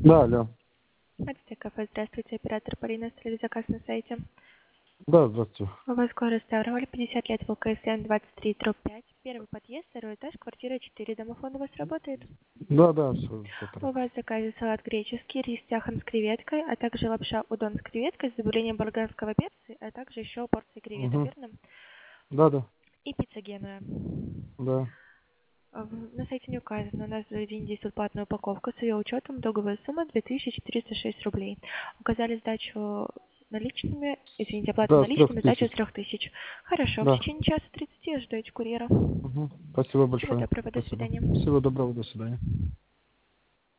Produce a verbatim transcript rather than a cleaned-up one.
Да, алло. Адское кафе, здравствуйте, оператор Полина, оставили заказ на сайте. Да, здравствуйте. У вас скоро Ставрополь, пятьдесят лет, ВКСМ двадцать три пять. Первый подъезд, второй этаж, квартира четыре. Домофон у вас работает? Да, да, все, все У хорошо. вас в заказе салат греческий, рис с яхом с креветкой, а также лапша удон с креветкой с добавлением болгарского перца, а также еще порции креветок, Угу. верно? Да, да, И пицца Генуя. да. А в- На сайте не указано, у нас за день действует платная упаковка с ее учетом, итоговая сумма две тысячи четыреста шесть рублей. Указали сдачу наличными, извините, оплату Да, с трех наличными, сдачу тысяч. с трех тысяч. Хорошо, в Да. течение часа тридцати ждете курьера. Угу. Спасибо Всего большое. доброго, до Спасибо. свидания. Всего доброго, до свидания.